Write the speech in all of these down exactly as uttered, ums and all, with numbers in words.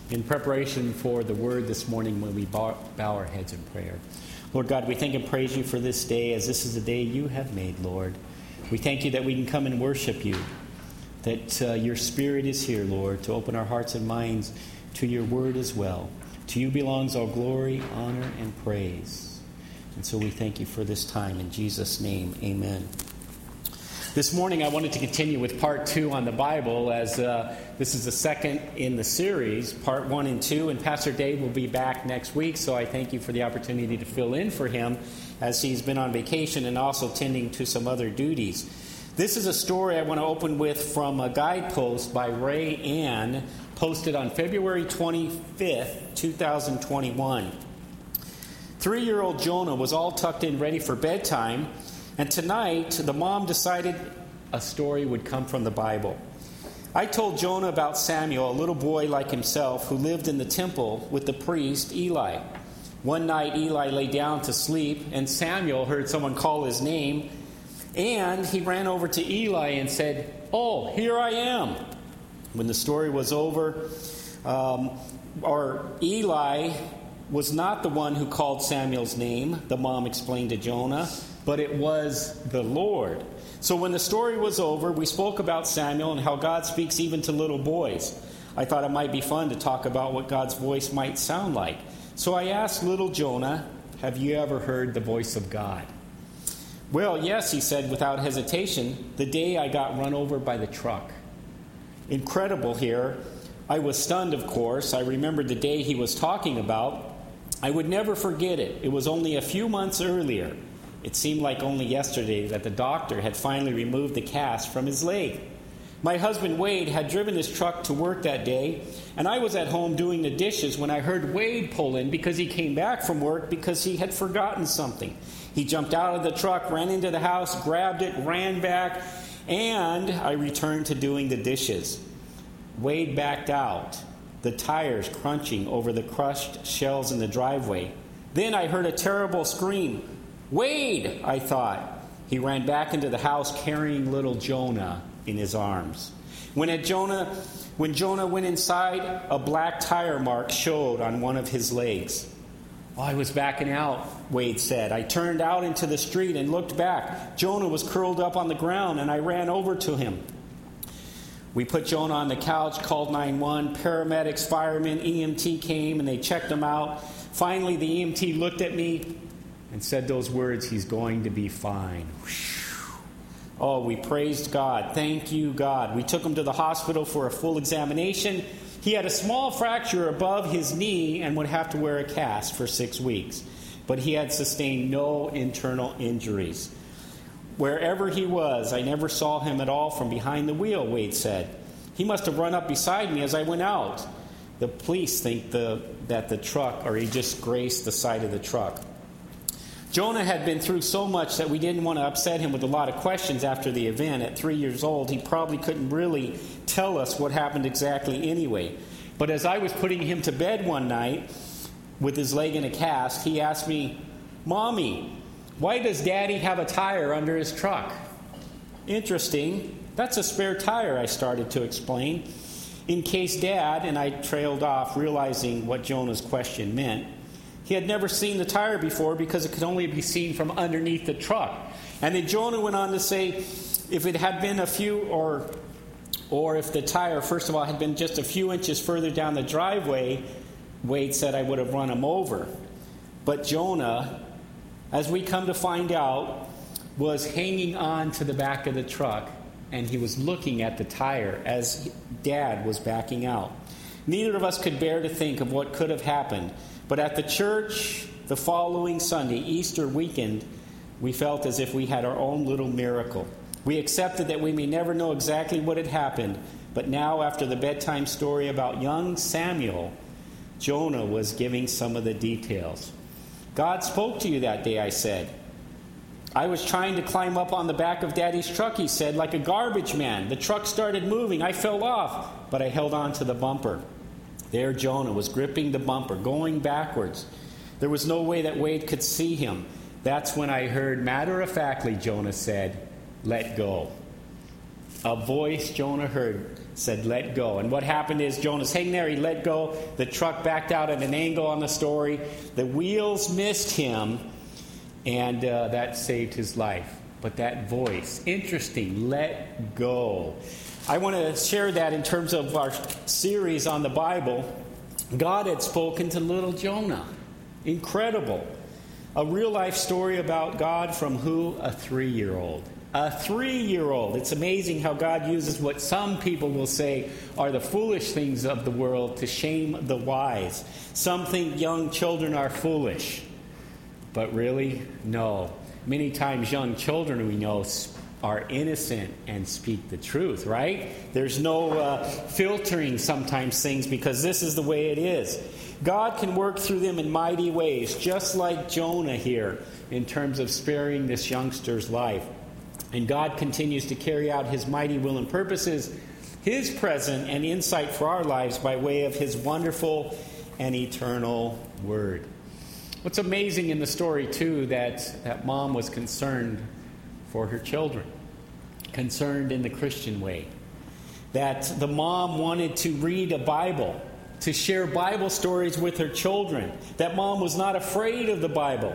in preparation for the word this morning when we bow, bow our heads in prayer. Lord God, we thank and praise you for this day, as this is the day you have made, Lord. We thank you that we can come and worship you, that uh, your Spirit is here, Lord, to open our hearts and minds to your word as well. To you belongs all glory, honor, and praise. And so we thank you for this time. In Jesus' name, amen. This morning I wanted to continue with part two on the Bible, as uh, this is the second in the series, part one and two, and Pastor Dave will be back next week, so I thank you for the opportunity to fill in for him as he's been on vacation and also tending to some other duties. This is a story I want to open with from a guidepost by Ray Ann, posted on February twenty-fifth, twenty twenty-one. Three-year-old Jonah was all tucked in ready for bedtime, and tonight, the mom decided a story would come from the Bible. I told Jonah about Samuel, a little boy like himself, who lived in the temple with the priest Eli. One night, Eli lay down to sleep, and Samuel heard someone call his name, and he ran over to Eli and said, "Oh, here I am." When the story was over, um, or Eli was not the one who called Samuel's name, the mom explained to Jonah, but it was the Lord. So when the story was over, we spoke about Samuel and how God speaks even to little boys. I thought it might be fun to talk about what God's voice might sound like. So I asked little Jonah, "Have you ever heard the voice of God?" "Well, yes," he said without hesitation, "the day I got run over by the truck." Incredible here. I was stunned, of course. I remembered the day he was talking about. I would never forget it. It was only a few months earlier. It seemed like only yesterday that the doctor had finally removed the cast from his leg. My husband Wade had driven his truck to work that day, and I was at home doing the dishes when I heard Wade pull in because he came back from work because he had forgotten something. He jumped out of the truck, ran into the house, grabbed it, ran back, and I returned to doing the dishes. Wade backed out, the tires crunching over the crushed shells in the driveway. Then I heard a terrible scream. "Wade!" I thought. He ran back into the house carrying little Jonah in his arms. When, at Jonah, when Jonah went inside, a black tire mark showed on one of his legs. "Oh, I was backing out," Wade said. "I turned out into the street and looked back. Jonah was curled up on the ground, and I ran over to him." We put Jonah on the couch, called nine one one. Paramedics, firemen, E M T came, and they checked him out. Finally, the E M T looked at me and said those words, "He's going to be fine." Oh, we praised God. Thank you, God. We took him to the hospital for a full examination. He had a small fracture above his knee and would have to wear a cast for six weeks. But he had sustained no internal injuries. Wherever he was, I never saw him at all from behind the wheel, Wade said. He must have run up beside me as I went out. The police think the, that the truck, or he just grazed the side of the truck. Jonah had been through so much that we didn't want to upset him with a lot of questions after the event. At three years old, he probably couldn't really tell us what happened exactly anyway. But as I was putting him to bed one night with his leg in a cast, he asked me, "Mommy, why does Daddy have a tire under his truck?" "Interesting. That's a spare tire," I started to explain. "In case Dad," and I trailed off, realizing what Jonah's question meant. He had never seen the tire before because it could only be seen from underneath the truck. And then Jonah went on to say, if it had been a few, or or if the tire, first of all, had been just a few inches further down the driveway, Wade said, I would have run him over. But Jonah, as we come to find out, was hanging on to the back of the truck, and he was looking at the tire as Dad was backing out. Neither of us could bear to think of what could have happened. But at the church the following Sunday, Easter weekend, we felt as if we had our own little miracle. We accepted that we may never know exactly what had happened, but now after the bedtime story about young Samuel, Jonah was giving some of the details. "God spoke to you that day," I said. "I was trying to climb up on the back of Daddy's truck," he said, "like a garbage man. The truck started moving. I fell off, but I held on to the bumper." There Jonah was gripping the bumper, going backwards. There was no way that Wade could see him. That's when I heard, matter-of-factly, Jonah said, "Let go." A voice Jonah heard said, let go. And what happened is Jonah's hanging there. He let go. The truck backed out at an angle on the story. The wheels missed him, and uh, that saved his life. But that voice, interesting, let go. I want to share that in terms of our series on the Bible. God had spoken to little Jonah. Incredible. A real-life story about God from who? A three-year-old. A three-year-old. It's amazing how God uses what some people will say are the foolish things of the world to shame the wise. Some think young children are foolish. But really, no. Many times young children we know are innocent and speak the truth, right? There's no uh, filtering sometimes things because this is the way it is. God can work through them in mighty ways, just like Jonah here in terms of sparing this youngster's life. And God continues to carry out his mighty will and purposes, his present and insight for our lives by way of his wonderful and eternal word. What's amazing in the story, too, that that mom was concerned for her children, concerned in the Christian way. That the mom wanted to read a Bible, to share Bible stories with her children. That mom was not afraid of the Bible.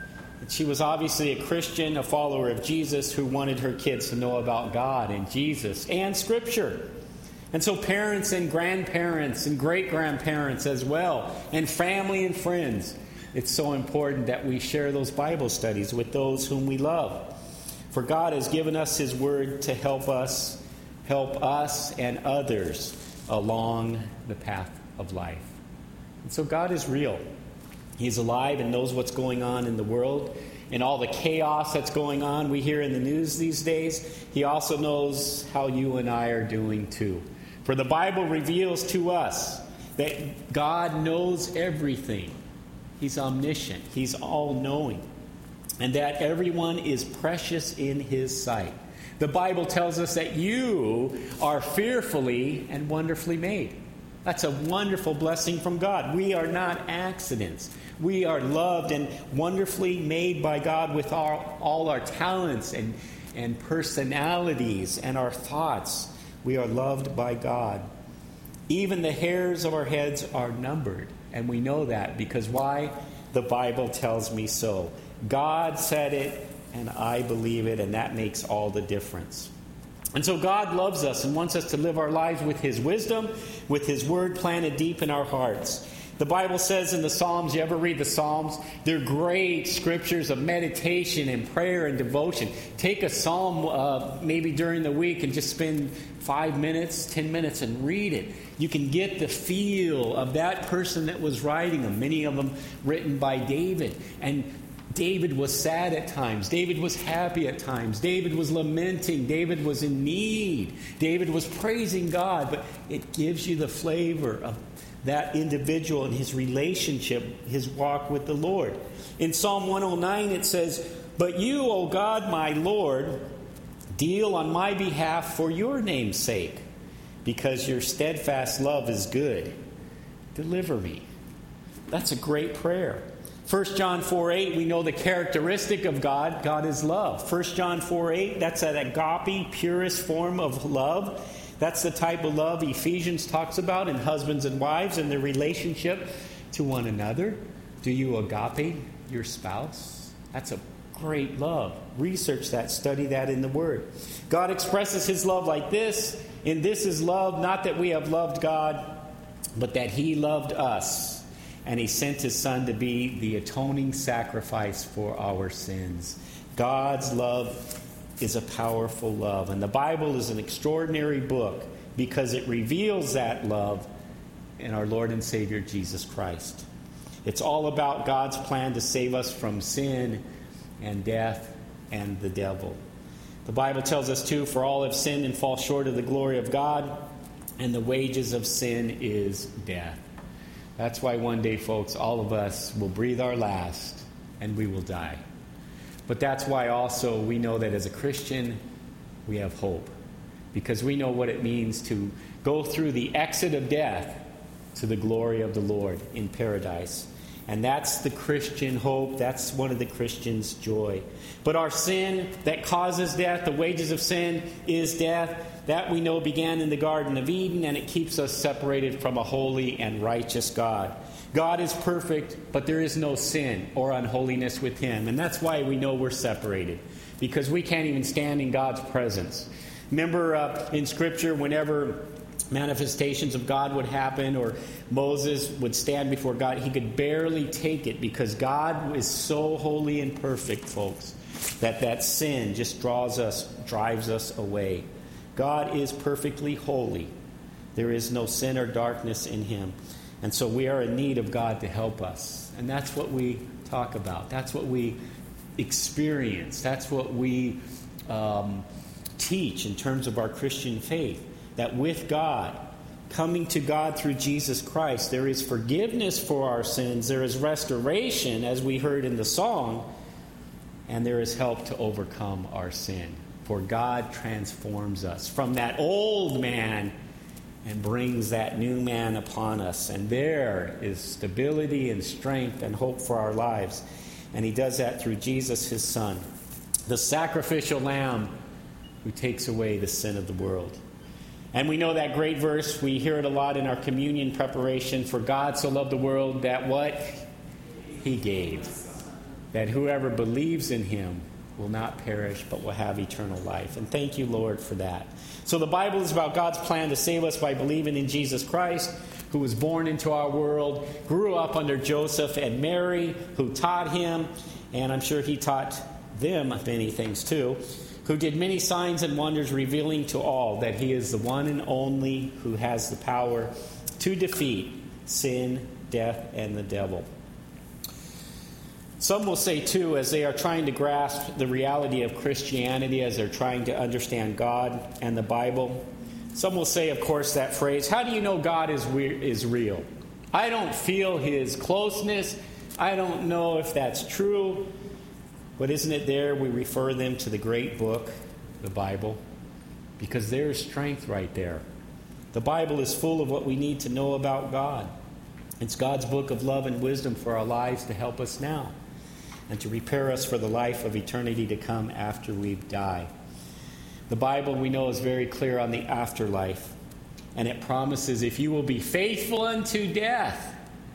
She was obviously a Christian, a follower of Jesus, who wanted her kids to know about God and Jesus and Scripture. And so parents and grandparents and great-grandparents as well, and family and friends, it's so important that we share those Bible studies with those whom we love. For God has given us his word to help us, help us and others along the path of life. And so God is real. He's alive and knows what's going on in the world and all the chaos that's going on we hear in the news these days. He also knows how you and I are doing too. For the Bible reveals to us that God knows everything. He's omniscient. He's all-knowing. And that everyone is precious in his sight. The Bible tells us that you are fearfully and wonderfully made. That's a wonderful blessing from God. We are not accidents. We are loved and wonderfully made by God with our, all our talents and, and personalities and our thoughts. We are loved by God. Even the hairs of our heads are numbered. And we know that because why? The Bible tells me so. God said it, and I believe it, and that makes all the difference. And so God loves us and wants us to live our lives with his wisdom, with his word planted deep in our hearts. The Bible says in the Psalms, you ever read the Psalms? They're great scriptures of meditation and prayer and devotion. Take a psalm uh, maybe during the week and just spend five minutes, ten minutes and read it. You can get the feel of that person that was writing them, many of them written by David. And David was sad at times. David was happy at times. David was lamenting. David was in need. David was praising God. But it gives you the flavor of that individual and his relationship, his walk with the Lord. In Psalm one oh nine it says, "But you, O God, my Lord, deal on my behalf for your name's sake, because your steadfast love is good. Deliver me." That's a great prayer. First John four eight, we know the characteristic of God. God is love. First John four eight, that's an agape, purest form of love. That's the type of love Ephesians talks about in husbands and wives and their relationship to one another. Do you agape your spouse? That's a great love. Research that, study that in the Word. God expresses his love like this. And this is love, not that we have loved God, but that he loved us. And he sent his Son to be the atoning sacrifice for our sins. God's love is a powerful love. And the Bible is an extraordinary book because it reveals that love in our Lord and Savior Jesus Christ. It's all about God's plan to save us from sin and death and the devil. The Bible tells us too, for all have sinned and fall short of the glory of God, and the wages of sin is death. That's why one day, folks, all of us will breathe our last and we will die. But that's why also we know that as a Christian, we have hope. Because we know what it means to go through the exit of death to the glory of the Lord in paradise. And that's the Christian hope. That's one of the Christian's joy. But our sin that causes death, the wages of sin is death. That we know began in the Garden of Eden, and it keeps us separated from a holy and righteous God. God is perfect, but there is no sin or unholiness with Him. And that's why we know we're separated, because we can't even stand in God's presence. Remember uh, in Scripture, whenever manifestations of God would happen or Moses would stand before God, he could barely take it because God is so holy and perfect, folks, that that sin just draws us, drives us away. God is perfectly holy. There is no sin or darkness in Him. And so we are in need of God to help us. And that's what we talk about. That's what we experience. That's what we um, teach in terms of our Christian faith. That with God, coming to God through Jesus Christ, there is forgiveness for our sins, there is restoration, as we heard in the song, and there is help to overcome our sin. For God transforms us from that old man and brings that new man upon us. And there is stability and strength and hope for our lives. And He does that through Jesus, His Son, the sacrificial lamb who takes away the sin of the world. And we know that great verse. We hear it a lot in our communion preparation. For God so loved the world that what? He gave. That whoever believes in Him will not perish but will have eternal life. And thank you, Lord, for that. So the Bible is about God's plan to save us by believing in Jesus Christ, who was born into our world, grew up under Joseph and Mary, who taught Him, and I'm sure He taught them many things too, who did many signs and wonders, revealing to all that He is the one and only who has the power to defeat sin, death, and the devil. Some will say, too, as they are trying to grasp the reality of Christianity, as they're trying to understand God and the Bible, some will say, of course, that phrase, how do you know God is re- is real? I don't feel His closeness. I don't know if that's true. But isn't it there we refer them to the great book, the Bible? Because there is strength right there. The Bible is full of what we need to know about God. It's God's book of love and wisdom for our lives to help us now and to prepare us for the life of eternity to come after we die. The Bible, we know, is very clear on the afterlife. And it promises, if you will be faithful unto death,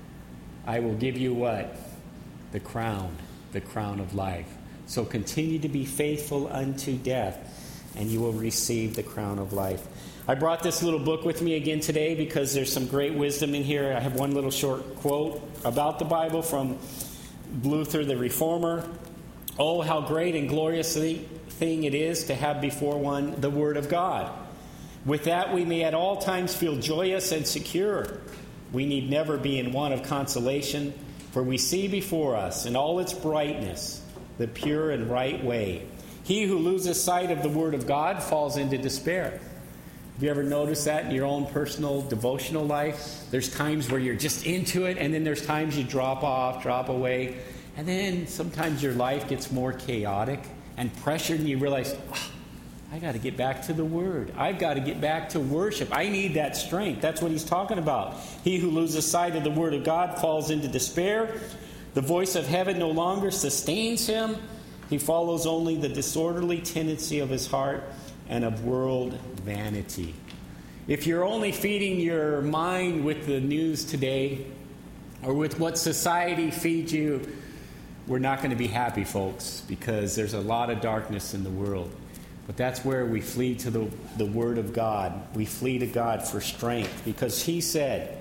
I will give you what? The crown. The crown of life. So continue to be faithful unto death, and you will receive the crown of life. I brought this little book with me again today because there's some great wisdom in here. I have one little short quote about the Bible from Luther, the Reformer. Oh, how great and glorious thing it is to have before one the Word of God. With that we may at all times feel joyous and secure. We need never be in want of consolation, for we see before us in all its brightness the pure and right way. He who loses sight of the Word of God falls into despair. Have you ever noticed that in your own personal devotional life? There's times where you're just into it, and then there's times you drop off, drop away. And then sometimes your life gets more chaotic and pressured, and you realize, oh, I got to get back to the Word. I've got to get back to worship. I need that strength. That's what he's talking about. He who loses sight of the Word of God falls into despair. The voice of heaven no longer sustains him. He follows only the disorderly tendency of his heart and of world vanity. If you're only feeding your mind with the news today or with what society feeds you, we're not going to be happy, folks, because there's a lot of darkness in the world. But that's where we flee to the, the Word of God. We flee to God for strength, because He said,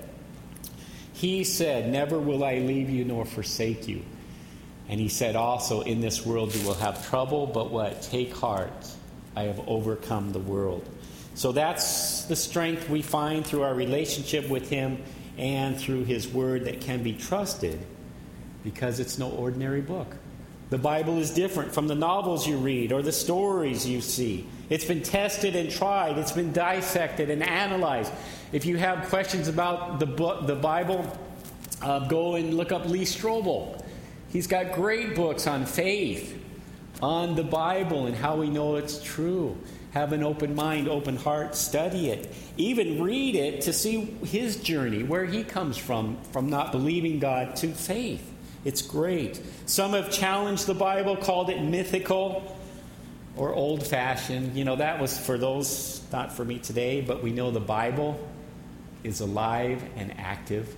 He said, never will I leave you nor forsake you. And He said also, in this world you will have trouble, but what? Take heart. I have overcome the world. So that's the strength we find through our relationship with Him and through His Word that can be trusted, because it's no ordinary book. The Bible is different from the novels you read or the stories you see. It's been tested and tried. It's been dissected and analyzed. If you have questions about the book, the Bible, uh, go and look up Lee Strobel. He's got great books on faith, on the Bible and how we know it's true. Have an open mind, open heart, study it. Even read it to see his journey, where he comes from, from not believing God to faith. It's great. Some have challenged the Bible, called it mythical or old-fashioned. You know, that was for those, not for me today, but we know the Bible is alive and active.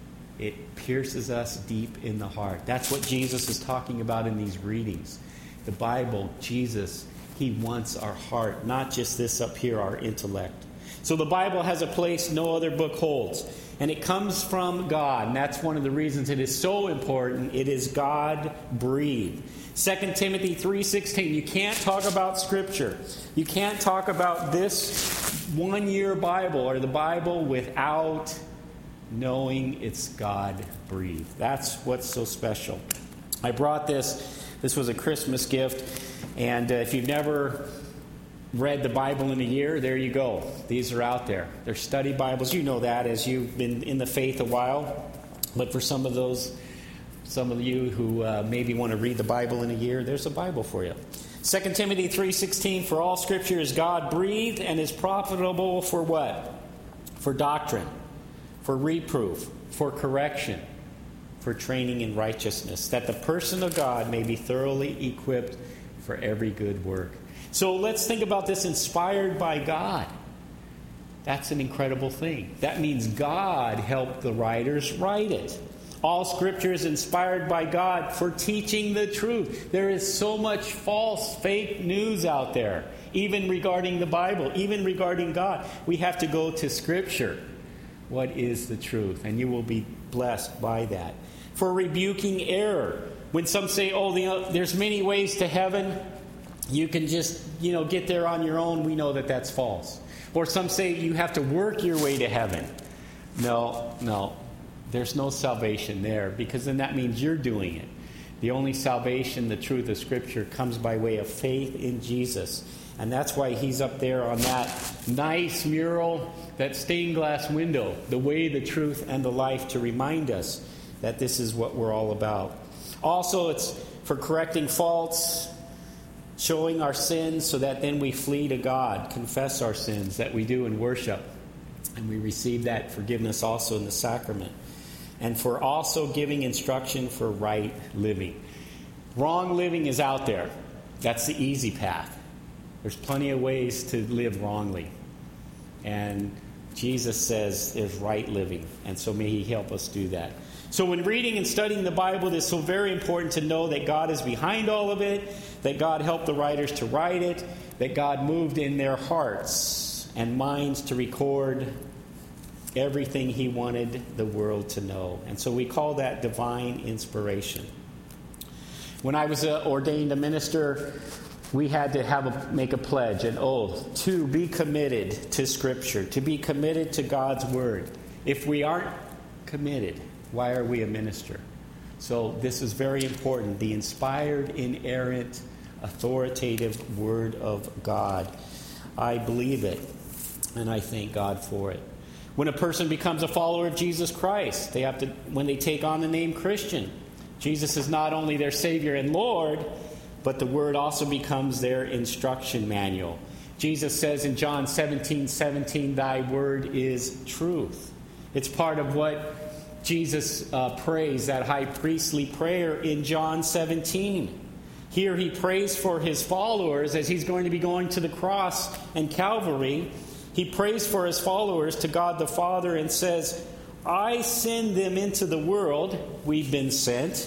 It pierces us deep in the heart. That's what Jesus is talking about in these readings. The Bible, Jesus, he wants our heart, not just this up here, our intellect. So the Bible has a place no other book holds. And it comes from God. And that's one of the reasons it is so important. It is God-breathed. Second Timothy three sixteen. You can't talk about Scripture. You can't talk about this one-year Bible or the Bible without knowing it's God-breathed. That's what's so special. I brought this. This was a Christmas gift. And uh, if you've never read the Bible in a year, there you go. These are out there. They're study Bibles. You know that as you've been in the faith a while. But for some of those, some of you who uh, maybe want to read the Bible in a year, there's a Bible for you. Second Timothy three sixteen, for all Scripture is God-breathed and is profitable for what? For doctrine, for reproof, for correction, for training in righteousness, that the person of God may be thoroughly equipped for every good work. So let's think about this, inspired by God. That's an incredible thing. That means God helped the writers write it. All Scripture is inspired by God for teaching the truth. There is so much false, fake news out there, even regarding the Bible, even regarding God. We have to go to Scripture. What is the truth? And you will be blessed by that. For rebuking error. When some say, oh, the, there's many ways to heaven, you can just, you know, get there on your own. We know that that's false. Or some say you have to work your way to heaven. No, no. There's no salvation there, because then that means you're doing it. The only salvation, the truth of Scripture, comes by way of faith in Jesus. And that's why he's up there on that nice mural, that stained glass window, the way, the truth, and the life, to remind us that this is what we're all about. Also, it's for correcting faults, showing our sins, so that then we flee to God, confess our sins that we do in worship, and we receive that forgiveness also in the sacrament. And for also giving instruction for right living. Wrong living is out there. That's the easy path. There's plenty of ways to live wrongly. And Jesus says there's right living. And so may he help us do that. So when reading and studying the Bible, it is so very important to know that God is behind all of it, that God helped the writers to write it, that God moved in their hearts and minds to record everything he wanted the world to know. And so we call that divine inspiration. When I was uh, ordained a minister, we had to have a, make a pledge, an oath, to be committed to Scripture, to be committed to God's Word. If we aren't committed, why are we a minister? So this is very important. The inspired, inerrant, authoritative Word of God. I believe it, and I thank God for it. When a person becomes a follower of Jesus Christ, they have to, when they take on the name Christian, Jesus is not only their Savior and Lord, but the Word also becomes their instruction manual. Jesus says in John seventeen seventeen, thy word is truth. It's part of what Jesus uh, prays, that high priestly prayer in John seventeen. Here he prays for his followers as he's going to be going to the cross and Calvary. He prays for his followers to God the Father and says, I send them into the world, we've been sent.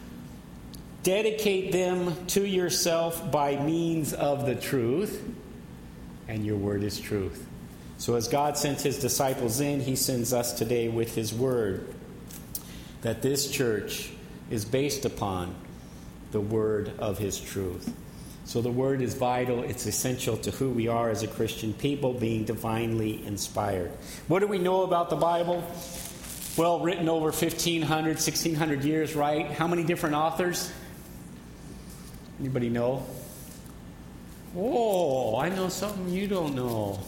Dedicate them to yourself by means of the truth, and your word is truth. So as God sent his disciples in, he sends us today with his word, that this church is based upon the word of his truth. So the word is vital. It's essential to who we are as a Christian people, being divinely inspired. What do we know about the Bible? Well, written over fifteen hundred, sixteen hundred years, right? How many different authors? Anybody know? Oh, I know something you don't know.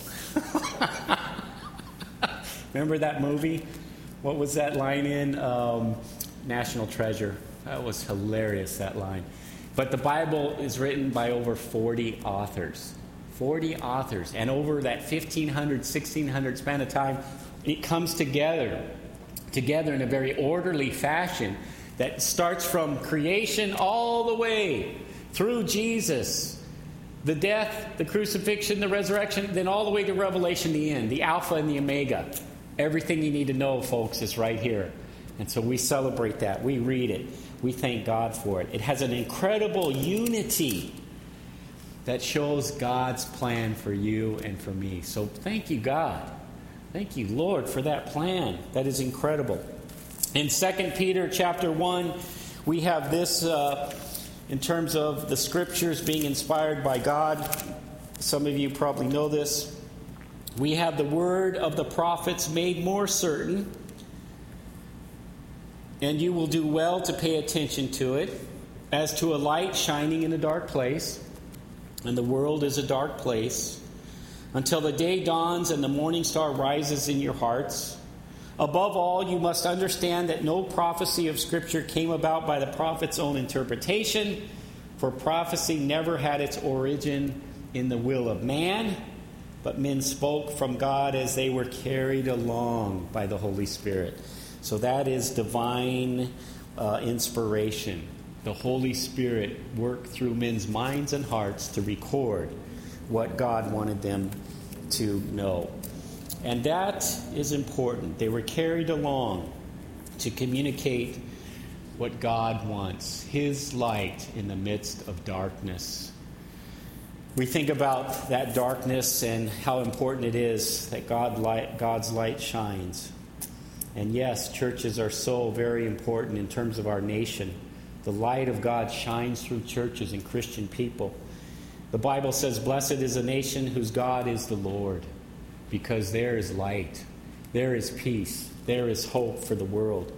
Remember that movie? What was that line in? Um, National Treasure. That was hilarious, that line. But the Bible is written by over forty authors. forty authors. And over that fifteen hundred, sixteen hundred span of time, it comes together, together in a very orderly fashion that starts from creation all the way through Jesus, the death, the crucifixion, the resurrection, then all the way to Revelation, the end, the Alpha and the Omega. Everything you need to know, folks, is right here. And so we celebrate that. We read it. We thank God for it. It has an incredible unity that shows God's plan for you and for me. So thank you, God. Thank you, Lord, for that plan. That is incredible. In Second Peter chapter one, we have this uh, in terms of the Scriptures being inspired by God. Some of you probably know this. We have the word of the prophets made more certain, and you will do well to pay attention to it, as to a light shining in a dark place, and the world is a dark place, until the day dawns and the morning star rises in your hearts. Above all, you must understand that no prophecy of Scripture came about by the prophet's own interpretation, for prophecy never had its origin in the will of man, but men spoke from God as they were carried along by the Holy Spirit. So that is divine uh, inspiration. The Holy Spirit worked through men's minds and hearts to record what God wanted them to know. And that is important. They were carried along to communicate what God wants, His light in the midst of darkness. We think about that darkness and how important it is that God light, God's light shines. And yes, churches are so very important in terms of our nation. The light of God shines through churches and Christian people. The Bible says, "Blessed is a nation whose God is the Lord," because there is light, there is peace, there is hope for the world.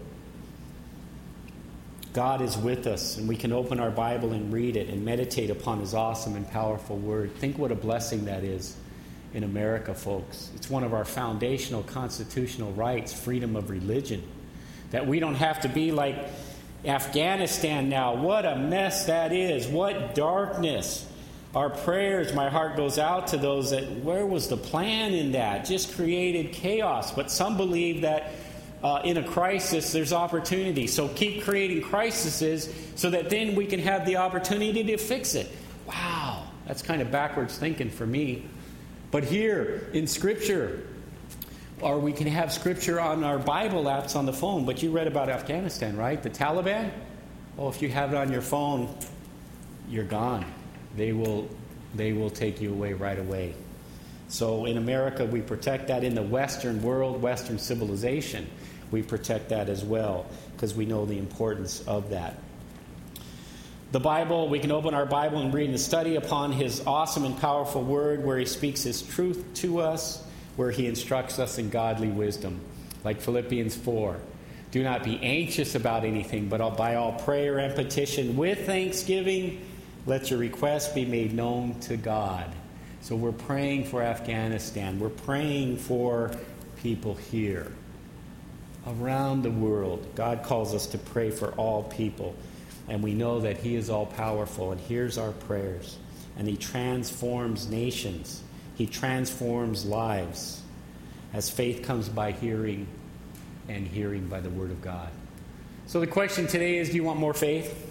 God is with us, and we can open our Bible and read it and meditate upon His awesome and powerful Word. Think what a blessing that is in America, folks. It's one of our foundational constitutional rights, freedom of religion. That we don't have to be like Afghanistan now. What a mess that is. What darkness. Our prayers, my heart goes out to those that, where was the plan in that? Just created chaos. But some believe that uh, in a crisis there's opportunity. So keep creating crises so that then we can have the opportunity to fix it. Wow, that's kind of backwards thinking for me. But here in Scripture, or we can have Scripture on our Bible apps on the phone. But you read about Afghanistan, right? The Taliban? Oh, if you have it on your phone, you're gone. They will they will take you away right away. So in America, we protect that. In the Western world, Western civilization, we protect that as well because we know the importance of that. The Bible, we can open our Bible and read and study upon His awesome and powerful Word where He speaks His truth to us, where He instructs us in godly wisdom. Like Philippians four. Do not be anxious about anything, but by all prayer and petition with thanksgiving, let your requests be made known to God. So we're praying for Afghanistan. We're praying for people here. Around the world, God calls us to pray for all people. And we know that He is all-powerful and hears our prayers. And He transforms nations. He transforms lives. As faith comes by hearing, and hearing by the Word of God. So the question today is, do you want more faith?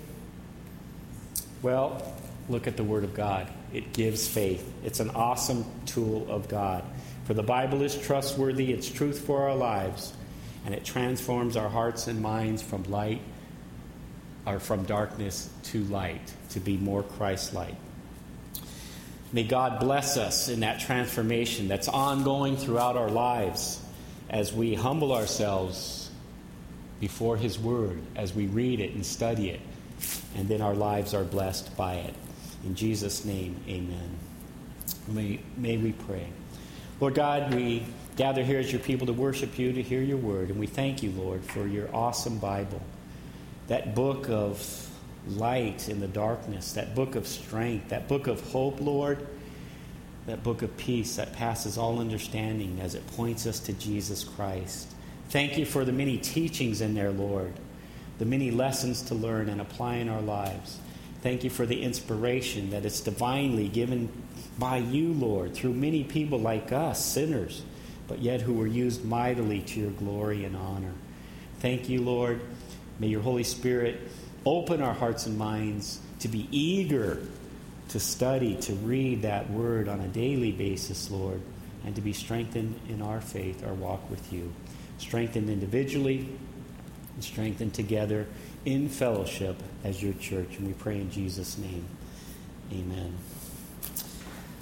Well, look at the Word of God. It gives faith. It's an awesome tool of God. For the Bible is trustworthy, it's truth for our lives, and it transforms our hearts and minds from light, or from darkness to light, to be more Christ-like. May God bless us in that transformation that's ongoing throughout our lives as we humble ourselves before His Word, as we read it and study it. And then our lives are blessed by it. In Jesus' name, amen. May, may we pray. Lord God, we gather here as your people to worship you, to hear your word. And we thank you, Lord, for your awesome Bible. That book of light in the darkness, that book of strength, that book of hope, Lord. That book of peace that passes all understanding as it points us to Jesus Christ. Thank you for the many teachings in there, Lord. The many lessons to learn and apply in our lives. Thank you for the inspiration that it's divinely given by you, Lord, through many people like us, sinners, but yet who were used mightily to your glory and honor. Thank you, Lord. May your Holy Spirit open our hearts and minds to be eager to study, to read that word on a daily basis, Lord, and to be strengthened in our faith, our walk with you. Strengthened individually and strengthened together in fellowship as your church. And we pray in Jesus' name. Amen.